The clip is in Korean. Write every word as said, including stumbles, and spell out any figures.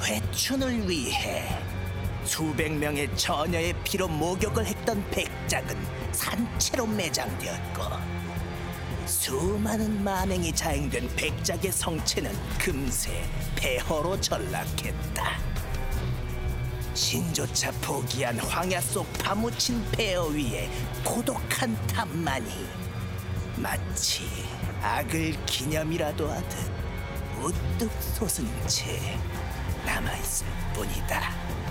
회춘을 위해 수백 명의 처녀의 피로 목욕을 했던 백작은 산채로 매장되었고, 수많은 만행이 자행된 백작의 성체는 금세 폐허로 전락했다. 신조차 포기한 황야 속 파묻힌 폐허 위에 고독한 탑만이 마치 악을 기념이라도 하듯 우뚝 솟은 채 남아있을 뿐이다.